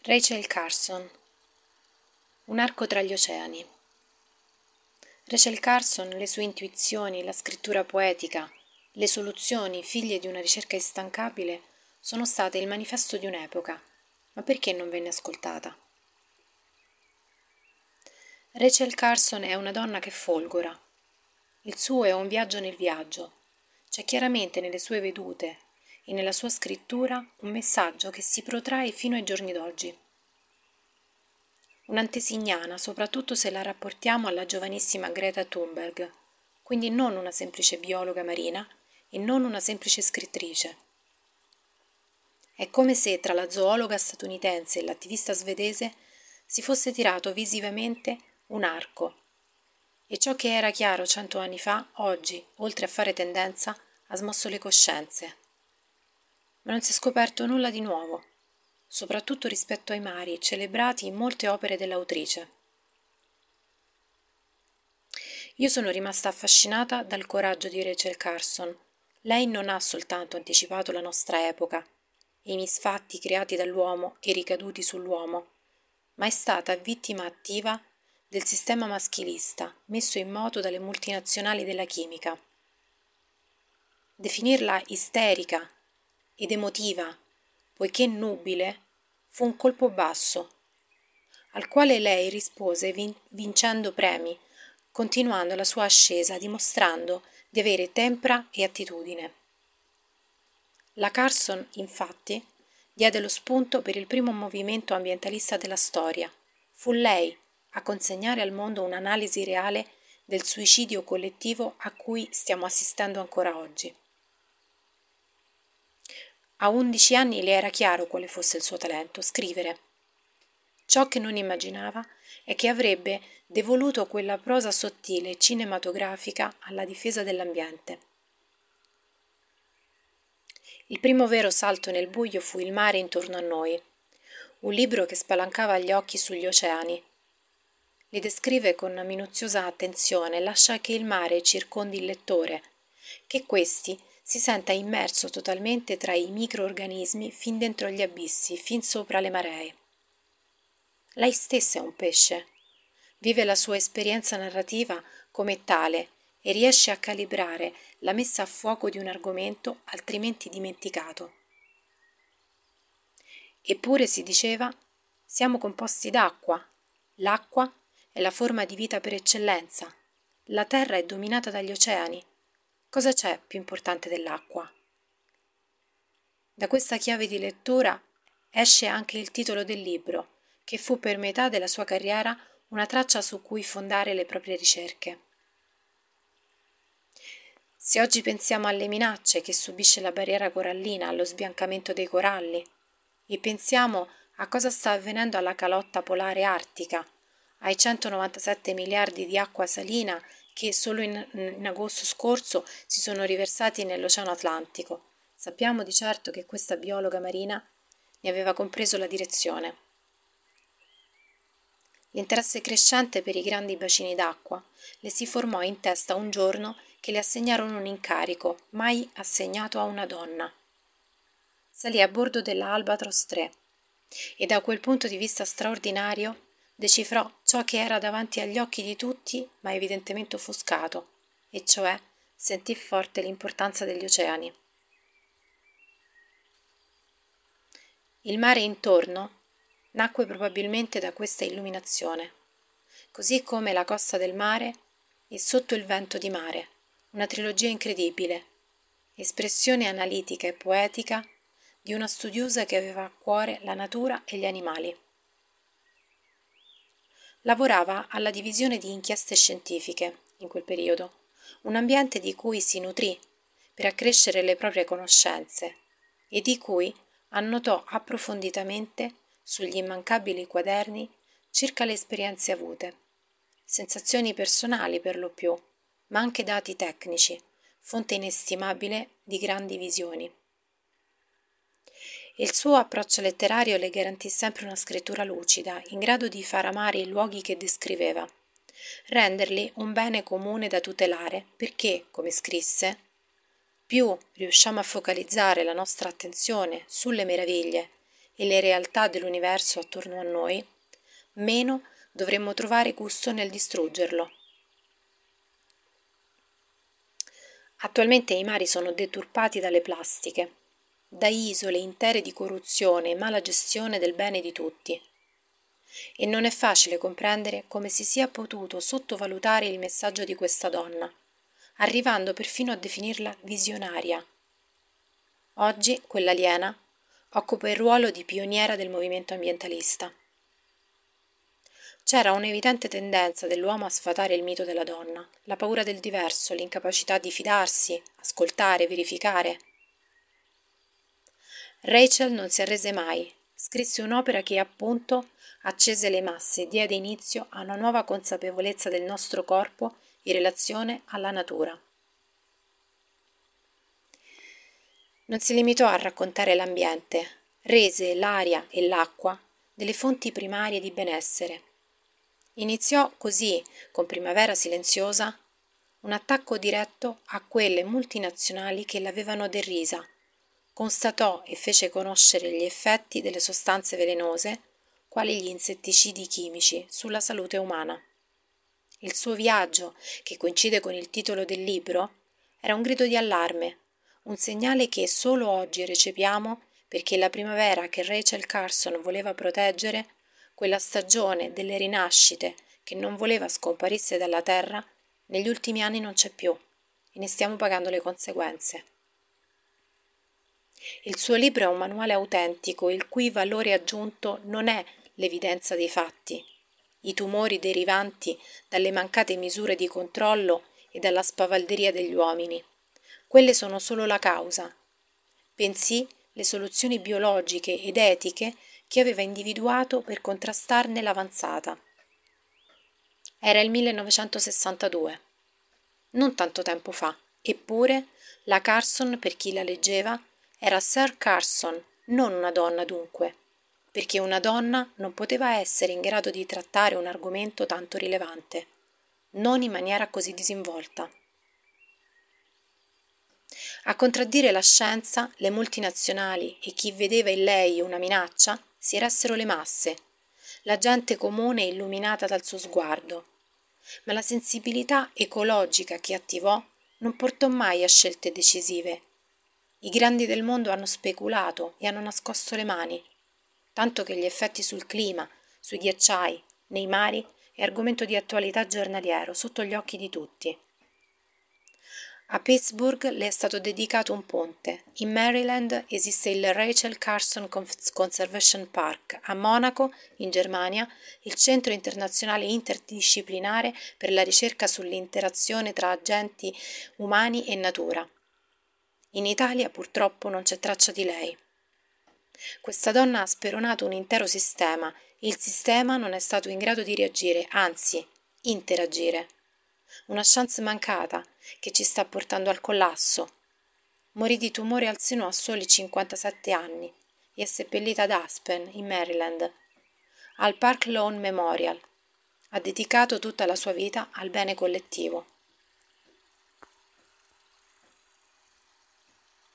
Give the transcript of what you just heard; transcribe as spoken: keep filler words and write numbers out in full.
Rachel Carson. Un arco tra gli oceani. Rachel Carson, le sue intuizioni, la scrittura poetica, le soluzioni, figlie di una ricerca instancabile, sono state il manifesto di un'epoca, ma perché non venne ascoltata? Rachel Carson è una donna che folgora. Il suo è un viaggio nel viaggio. C'è chiaramente nelle sue vedute e nella sua scrittura un messaggio che si protrae fino ai giorni d'oggi. Un'antesignana, soprattutto se la rapportiamo alla giovanissima Greta Thunberg, quindi non una semplice biologa marina e non una semplice scrittrice. È come se tra la zoologa statunitense e l'attivista svedese si fosse tirato visivamente un arco, e ciò che era chiaro cento anni fa, oggi, oltre a fare tendenza, ha smosso le coscienze. Ma non si è scoperto nulla di nuovo, soprattutto rispetto ai mari celebrati in molte opere dell'autrice. Io sono rimasta affascinata dal coraggio di Rachel Carson. Lei non ha soltanto anticipato la nostra epoca e i misfatti creati dall'uomo e ricaduti sull'uomo, ma è stata vittima attiva del sistema maschilista messo in moto dalle multinazionali della chimica. Definirla isterica ed emotiva, poiché nubile, fu un colpo basso, al quale lei rispose vin- vincendo premi, continuando la sua ascesa, dimostrando di avere tempra e attitudine. La Carson, infatti, diede lo spunto per il primo movimento ambientalista della storia. Fu lei a consegnare al mondo un'analisi reale del suicidio collettivo a cui stiamo assistendo ancora oggi. A undici anni le era chiaro quale fosse il suo talento, scrivere. Ciò che non immaginava è che avrebbe devoluto quella prosa sottile e cinematografica alla difesa dell'ambiente. Il primo vero salto nel buio fu Il mare intorno a noi, un libro che spalancava gli occhi sugli oceani. Li descrive con minuziosa attenzione, lascia che il mare circondi il lettore, che questi si senta immerso totalmente tra i microorganismi fin dentro gli abissi, fin sopra le maree. Lei stessa è un pesce, vive la sua esperienza narrativa come tale e riesce a calibrare la messa a fuoco di un argomento altrimenti dimenticato. Eppure si diceva, siamo composti d'acqua, l'acqua è la forma di vita per eccellenza, la terra è dominata dagli oceani, cosa c'è più importante dell'acqua? Da questa chiave di lettura esce anche il titolo del libro, che fu per metà della sua carriera una traccia su cui fondare le proprie ricerche. Se oggi pensiamo alle minacce che subisce la barriera corallina, allo sbiancamento dei coralli, e pensiamo a cosa sta avvenendo alla calotta polare artica, ai centonovantasette miliardi di acqua salina che solo in, in agosto scorso si sono riversati nell'Oceano Atlantico, sappiamo di certo che questa biologa marina ne aveva compreso la direzione. L'interesse crescente per i grandi bacini d'acqua le si formò in testa un giorno che le assegnarono un incarico mai assegnato a una donna. Salì a bordo della Albatros tre e da quel punto di vista straordinario decifrò ciò che era davanti agli occhi di tutti ma evidentemente offuscato, e cioè sentì forte l'importanza degli oceani. Il mare intorno nacque probabilmente da questa illuminazione, così come La costa del mare e Sotto il vento di mare, una trilogia incredibile, espressione analitica e poetica di una studiosa che aveva a cuore la natura e gli animali. Lavorava alla divisione di inchieste scientifiche in quel periodo, un ambiente di cui si nutrì per accrescere le proprie conoscenze e di cui annotò approfonditamente sugli immancabili quaderni circa le esperienze avute, sensazioni personali per lo più, ma anche dati tecnici, fonte inestimabile di grandi visioni. Il suo approccio letterario le garantì sempre una scrittura lucida, in grado di far amare i luoghi che descriveva, renderli un bene comune da tutelare, perché, come scrisse, più riusciamo a focalizzare la nostra attenzione sulle meraviglie e le realtà dell'universo attorno a noi, meno dovremmo trovare gusto nel distruggerlo. Attualmente i mari sono deturpati dalle plastiche, da isole intere di corruzione e mala gestione del bene di tutti. E non è facile comprendere come si sia potuto sottovalutare il messaggio di questa donna, arrivando perfino a definirla visionaria. Oggi quell'aliena occupa il ruolo di pioniera del movimento ambientalista. C'era un'evidente tendenza dell'uomo a sfatare il mito della donna, la paura del diverso, l'incapacità di fidarsi, ascoltare, verificare. Rachel non si arrese mai, scrisse un'opera che appunto accese le masse e diede inizio a una nuova consapevolezza del nostro corpo in relazione alla natura. Non si limitò a raccontare l'ambiente, rese l'aria e l'acqua delle fonti primarie di benessere. Iniziò così, con Primavera Silenziosa, un attacco diretto a quelle multinazionali che l'avevano derrisa. Constatò e fece conoscere gli effetti delle sostanze velenose, quali gli insetticidi chimici, sulla salute umana. Il suo viaggio, che coincide con il titolo del libro, era un grido di allarme, un segnale che solo oggi recepiamo perché la primavera che Rachel Carson voleva proteggere, quella stagione delle rinascite che non voleva scomparisse dalla terra, negli ultimi anni non c'è più e ne stiamo pagando le conseguenze. Il suo libro è un manuale autentico il cui valore aggiunto non è l'evidenza dei fatti, i tumori derivanti dalle mancate misure di controllo e dalla spavalderia degli uomini. Quelle sono solo la causa, bensì le soluzioni biologiche ed etiche che aveva individuato per contrastarne l'avanzata. Era il millenovecentosessantadue, non tanto tempo fa, eppure la Carson, per chi la leggeva, era Sir Carson, non una donna dunque, perché una donna non poteva essere in grado di trattare un argomento tanto rilevante, non in maniera così disinvolta. A contraddire la scienza, le multinazionali e chi vedeva in lei una minaccia si eressero le masse, la gente comune illuminata dal suo sguardo. Ma la sensibilità ecologica che attivò non portò mai a scelte decisive. I grandi del mondo hanno speculato e hanno nascosto le mani, tanto che gli effetti sul clima, sui ghiacciai, nei mari è argomento di attualità giornaliero sotto gli occhi di tutti. A Pittsburgh le è stato dedicato un ponte, in Maryland esiste il Rachel Carson Conservation Park, a Monaco, in Germania, il Centro Internazionale Interdisciplinare per la ricerca sull'interazione tra agenti umani e natura. In Italia purtroppo non c'è traccia di lei. Questa donna ha speronato un intero sistema, il sistema non è stato in grado di reagire, anzi, interagire. Una chance mancata che ci sta portando al collasso. Morì di tumore al seno a soli cinquantasette anni e è seppellita ad Aspen, in Maryland, al Park Lawn Memorial. Ha dedicato tutta la sua vita al bene collettivo.